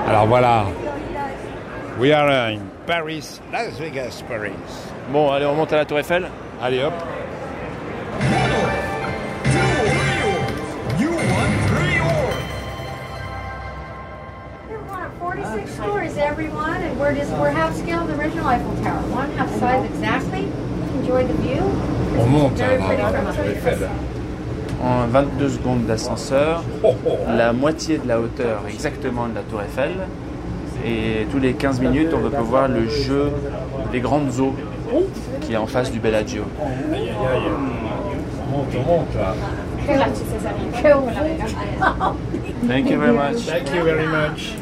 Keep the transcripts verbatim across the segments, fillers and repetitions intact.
Alors voilà, we are in Paris, Las Vegas, Paris. Bon, allez, on monte à la Tour Eiffel. Allez hop. forty-six stories, everyone, and we're just we're half scale of the original Eiffel Tower. One half size exactly. Enjoy the view. On monte à Very pretty la from Tour Eiffel. En vingt-deux secondes d'ascenseur, la moitié de la hauteur exactement de la Tour Eiffel. Et tous les quinze minutes, on va voir le jeu des grandes eaux qui est en face du Bellagio. Aïe, aïe, aïe. On monte, on monte là. Thank you very much. Thank you very much.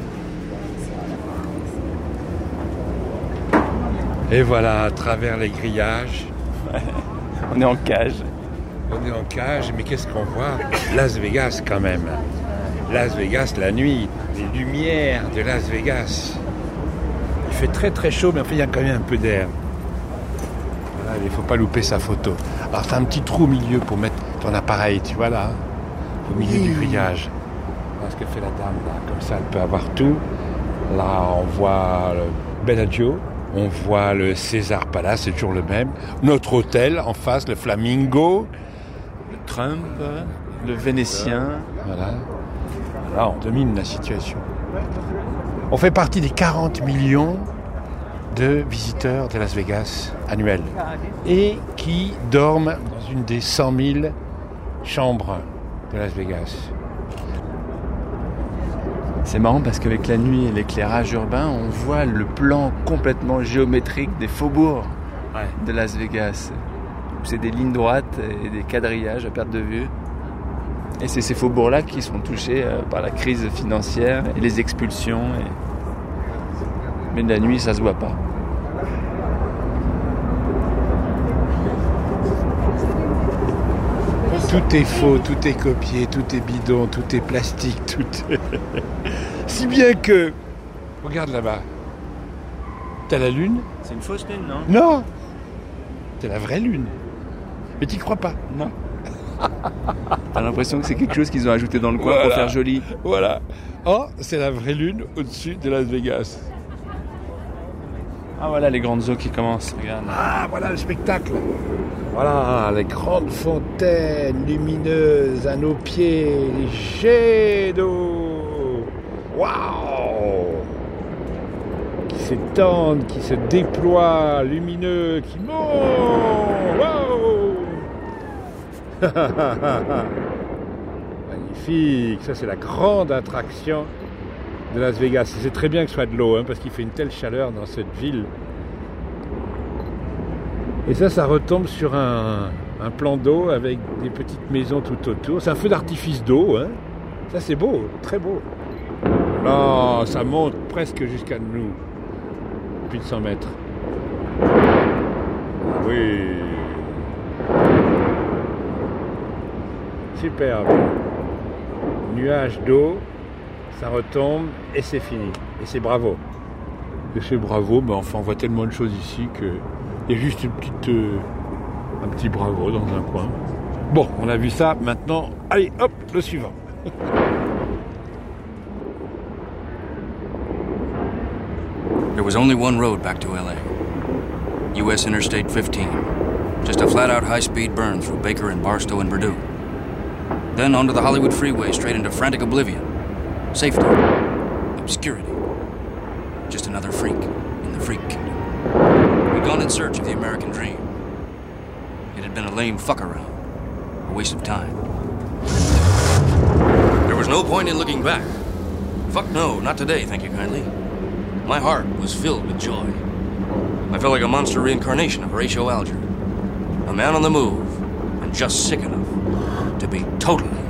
Et voilà, à travers les grillages. On est en cage. On est en cage, mais qu'est-ce qu'on voit? Las Vegas quand même. Las Vegas la nuit, les lumières de Las Vegas. Il fait très très chaud, mais enfin il y a quand même un peu d'air. Voilà, il ne faut pas louper sa photo. Alors c'est un petit trou au milieu pour mettre ton appareil, tu vois là, au milieu du grillage. Voilà ce que fait la dame là, comme ça elle peut avoir tout. Là on voit le Bellagio. On voit le César Palace, c'est toujours le même. Notre hôtel en face, le Flamingo, le Trump, Le Vénitien. voilà. Là, on domine la situation. On fait partie des quarante millions de visiteurs de Las Vegas annuels et qui dorment dans une des cent mille chambres de Las Vegas. C'est marrant parce qu'avec la nuit et l'éclairage urbain, on voit le plan complètement géométrique des faubourgs Ouais. de Las Vegas. C'est des lignes droites et des quadrillages à perte de vue. Et c'est ces faubourgs-là qui sont touchés euh, par la crise financière et les expulsions. Et... Mais de la nuit, ça se voit pas. Tout est faux, tout est copié, tout est bidon, tout est plastique, tout est... Si bien que... Regarde là-bas. T'as la lune? C'est une fausse lune, non? Non! C'est la vraie lune. Mais t'y crois pas? Non. T'as l'impression que c'est quelque chose qu'ils ont ajouté dans le coin Voilà. pour faire joli. Voilà. Oh, c'est la vraie lune au-dessus de Las Vegas. Ah voilà les grandes eaux qui commencent, regarde. Ah, voilà le spectacle. Voilà, les grandes fontaines lumineuses à nos pieds, les jets d'eau. Waouh! Qui s'étendent, qui se déploient, lumineux, qui montent. Waouh! Magnifique. Ça, c'est la grande attraction de Las Vegas. C'est très bien que ce soit de l'eau, hein, parce qu'il fait une telle chaleur dans cette ville. Et ça, ça retombe sur un, un plan d'eau avec des petites maisons tout autour. C'est un feu d'artifice d'eau, hein. Ça, c'est beau, très beau. Là, ça monte presque jusqu'à nous. Plus de cent mètres. Ah oui. Superbe. Nuage d'eau, ça retombe et c'est fini. Et c'est bravo. Et c'est bravo, mais enfin, on voit tellement de choses ici que... Il y a juste une petite, euh, un petit bravo dans un coin. Bon, on a vu ça, maintenant, allez, hop, le suivant. There was only one road back to L A. U S Interstate fifteen. Just a flat-out high-speed burn through Baker and Barstow and Purdue. Then onto the Hollywood freeway, straight into frantic oblivion. Safety. Obscurity. Just another freak in the freak kingdom. We'd gone in search of the American dream. It had been a lame fuck-around. A waste of time. There was no point in looking back. Fuck no, not today, thank you kindly. My heart was filled with joy. I felt like a monster reincarnation of Horatio Alger. A man on the move, and just sick enough to be totally